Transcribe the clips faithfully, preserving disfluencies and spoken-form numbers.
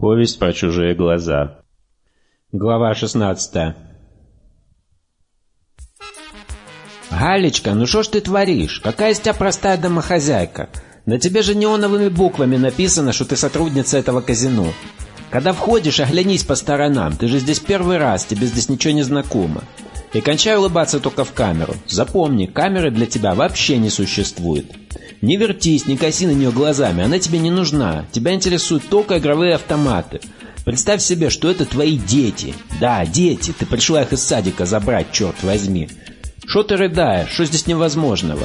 Повесть про чужие глаза. Глава шестнадцатая. «Галечка, ну что ж ты творишь? Какая из тебя простая домохозяйка? На тебе же неоновыми буквами написано, что ты сотрудница этого казино. Когда входишь, оглянись по сторонам. Ты же здесь первый раз, тебе здесь ничего не знакомо. И кончай улыбаться только в камеру. Запомни, камеры для тебя вообще не существует. Не вертись, не коси на нее глазами, она тебе не нужна. Тебя интересуют только игровые автоматы. Представь себе, что это твои дети. Да, дети, ты пришла их из садика забрать, черт возьми. Что ты рыдаешь? Что здесь невозможного?»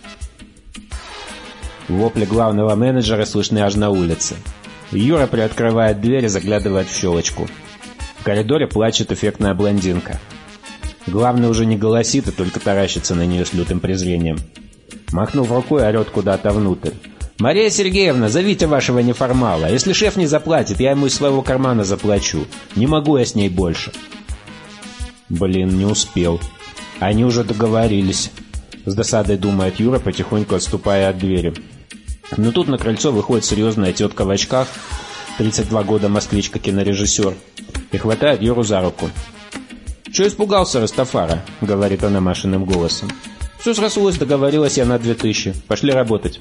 Вопли главного менеджера слышны аж на улице. Юра приоткрывает дверь и заглядывает в щелочку. В коридоре плачет эффектная блондинка. Главный уже не голосит и только таращится на нее с лютым презрением. Махнув рукой, орет куда-то внутрь. «Мария Сергеевна, зовите вашего неформала. Если шеф не заплатит, я ему из своего кармана заплачу. Не могу я с ней больше». Блин, не успел. Они уже договорились. С досадой думает Юра, потихоньку отступая от двери. Но тут на крыльцо выходит серьезная тетка в очках, тридцать два года, москвичка, кинорежиссер, и хватает Юру за руку. «Че испугался, Растафара?» — говорит она Машиным голосом. «Все срослось, договорилась я на две тысячи. Пошли работать».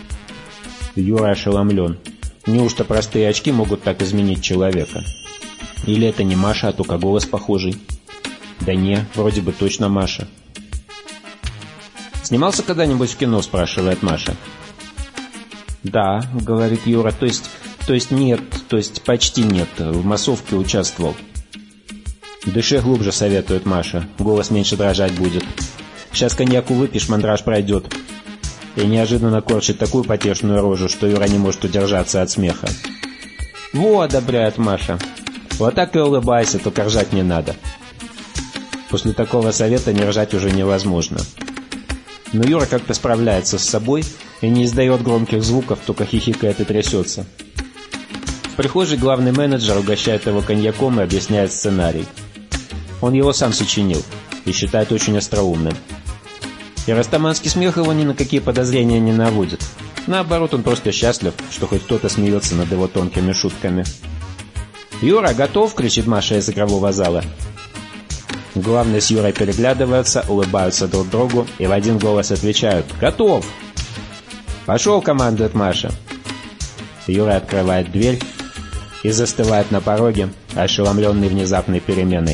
Юра ошеломлен. Неужто простые очки могут так изменить человека? Или это не Маша, а только голос похожий? Да не, вроде бы точно Маша. «Снимался когда-нибудь в кино?» — спрашивает Маша. «Да», — говорит Юра, то есть, то есть нет, то есть почти нет, в массовке участвовал. «Дыши глубже», — советует Маша, голос меньше дрожать будет. «Сейчас коньяку выпьешь, мандраж пройдет». И неожиданно корчит такую потешную рожу, что Юра не может удержаться от смеха. «Во», — одобряет Маша, — «вот так и улыбайся, только ржать не надо». После такого совета не ржать уже невозможно. Но Юра как-то справляется с собой и не издает громких звуков, только хихикает и трясется. В прихожей главный менеджер угощает его коньяком и объясняет сценарий. Он его сам сочинил и считает очень остроумным. И растаманский смех его ни на какие подозрения не наводит. Наоборот, он просто счастлив, что хоть кто-то смеется над его тонкими шутками. «Юра, готов?» — кричит Маша из игрового зала. Главный с Юрой переглядываются, улыбаются друг другу и в один голос отвечают: «Готов!» «Пошел!» — командует Маша. Юра открывает дверь и застывает на пороге, ошеломленный внезапной переменой.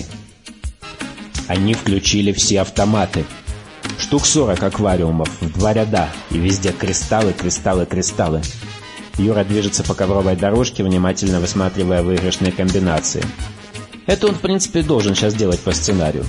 Они включили все автоматы. Штук сорок аквариумов, в два ряда, и везде кристаллы, кристаллы, кристаллы. Юра движется по ковровой дорожке, внимательно высматривая выигрышные комбинации. Это он, в принципе, должен сейчас делать по сценарию.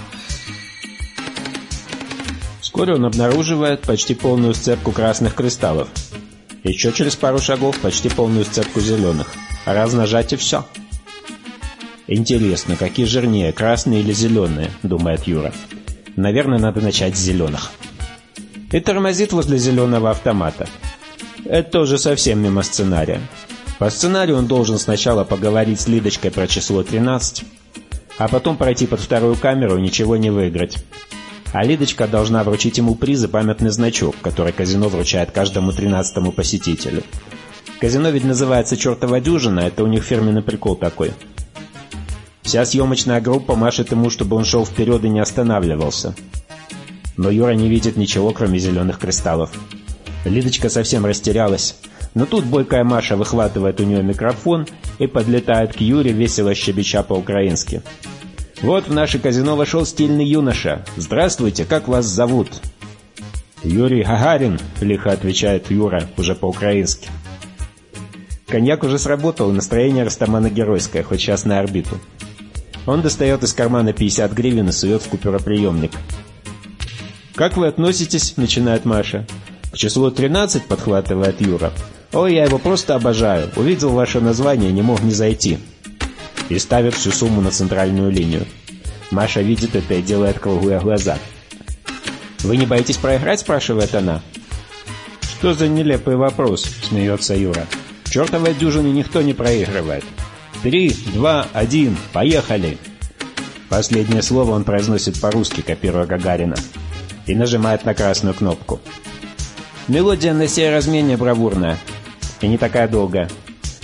Вскоре он обнаруживает почти полную сцепку красных кристаллов. Еще через пару шагов почти полную сцепку зеленых. А раз нажать и все. «Интересно, какие жирнее, красные или зеленые?» — думает Юра. «Наверное, надо начать с зеленых». И тормозит возле зеленого автомата. Это уже совсем мимо сценария. По сценарию он должен сначала поговорить с Лидочкой про число тринадцать, а потом пройти под вторую камеру и ничего не выиграть. А Лидочка должна вручить ему приз и памятный значок, который казино вручает каждому тринадцатому посетителю. Казино ведь называется «Чертова дюжина», это у них фирменный прикол такой. Вся съемочная группа машет ему, чтобы он шел вперед и не останавливался. Но Юра не видит ничего, кроме зеленых кристаллов. Лидочка совсем растерялась. Но тут бойкая Маша выхватывает у нее микрофон и подлетает к Юре, весело щебеча по-украински. «Вот в наше казино вошел стильный юноша. Здравствуйте, как вас зовут?» «Юрий Гагарин», — лихо отвечает Юра, уже по-украински. Коньяк уже сработал, и настроение Растамана геройское, хоть сейчас на орбиту. Он достает из кармана пятьдесят гривен и сует в купюроприемник. «Как вы относитесь?» — начинает Маша. «К числу тринадцать», — подхватывает Юра. «Ой, я его просто обожаю. Увидел ваше название, не мог не зайти». И ставит всю сумму на центральную линию. Маша видит это и делает круглые глаза. «Вы не боитесь проиграть?» — спрашивает она. «Что за нелепый вопрос?» — смеется Юра. «В чертовой дюжине никто не проигрывает. Три, два, один, поехали!» Последнее слово он произносит по-русски, копируя Гагарина, и нажимает на красную кнопку. Мелодия на сей раз менее бравурная и не такая долгая.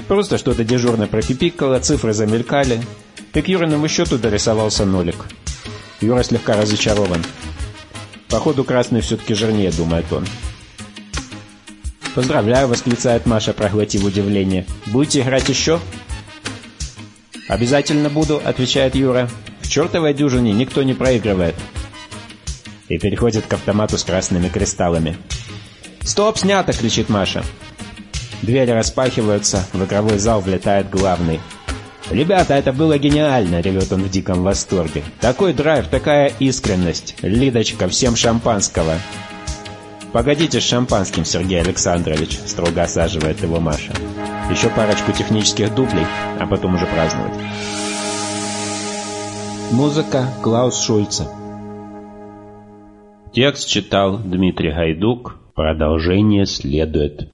Просто что-то дежурно пропипикало, цифры замелькали, и к Юриному счету дорисовался нолик. Юра слегка разочарован. Походу, красный все-таки жирнее, думает он. «Поздравляю», — восклицает Маша, проглотив удивление. «Будете играть еще?» «Обязательно буду», — отвечает Юра. «В чертовой дюжине никто не проигрывает». И переходит к автомату с красными кристаллами. «Стоп, снято!» — кричит Маша. Двери распахиваются, в игровой зал влетает главный. «Ребята, это было гениально!» — ревет он в диком восторге. «Такой драйв, такая искренность! Лидочка, всем шампанского!» «Погодите с шампанским, Сергей Александрович!» — строго осаживает его Маша. «Еще парочку технических дублей, а потом уже праздновать». Музыка Клаус Шульце. Текст читал Дмитрий Гайдук. Продолжение следует.